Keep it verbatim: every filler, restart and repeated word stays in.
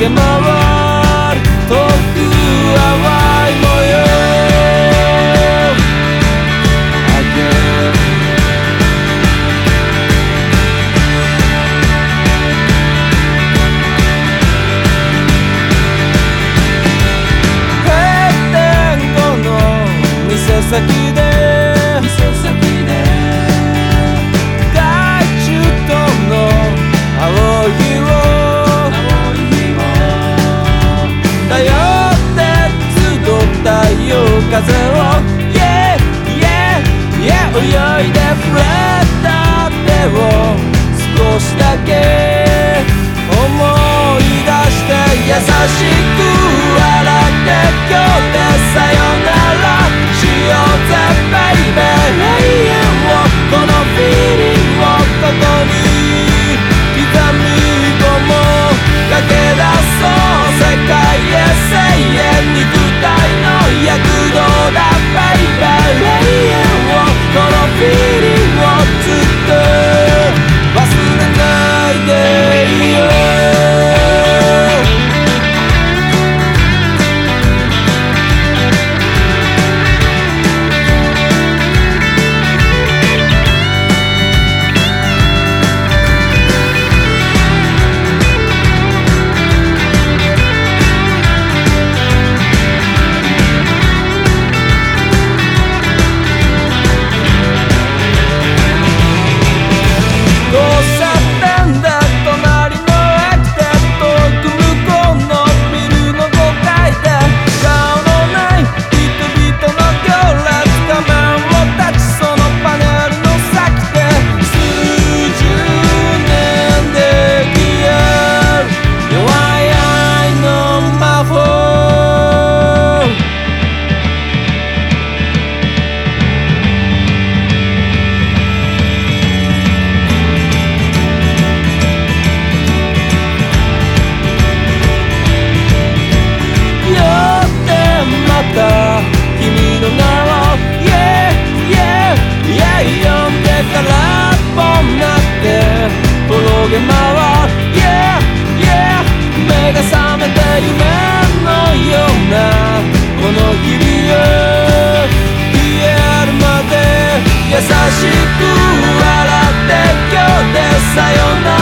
げ回る遠く淡い模様先で店先で懐中灯の青い日を頼って集った太陽風を Yeah, yeah, yeah 泳いで触れた手を少しだけ思い出して優しく笑って今日でさよならしようぜベイベー永遠をこのフィーリングをここに刻み込もう駆け出そう世界へ声援肉体の躍動だベイベー永遠をこのフィーリングをずっと忘れないでいよう君の名を Yeah, yeah, yeah 呼んでからっぽんなって転げ回る Yeah, yeah 目が覚めて夢のようなこの日々を消えるまで優しく笑って今日でさよなら